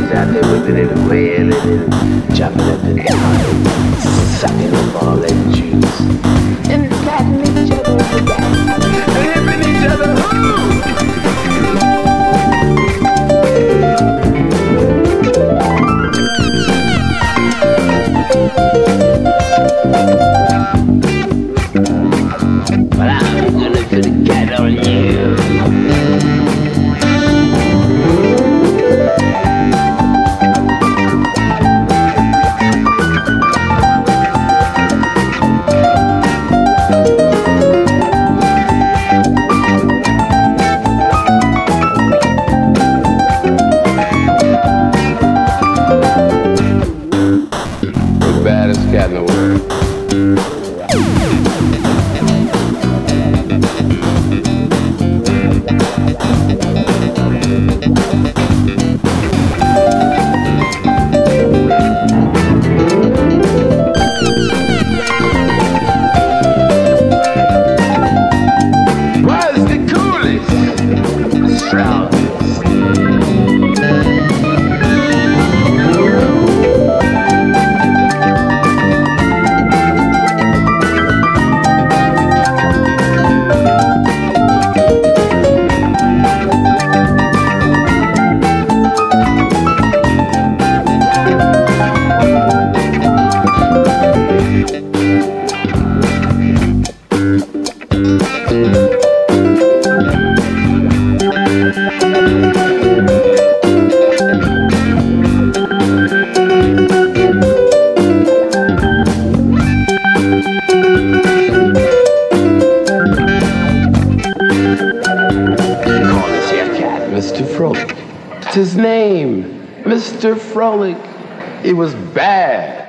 was out there whipping it and wailing and jumping up and down, sucking up all that juice, and patting each other on the back, and hipping each other, but I'm gonna put a cat on you. Baddest cat in the world. Was the coolest, strongest. Mr. Frolic. It's his name, Mr. Frolic. It was bad.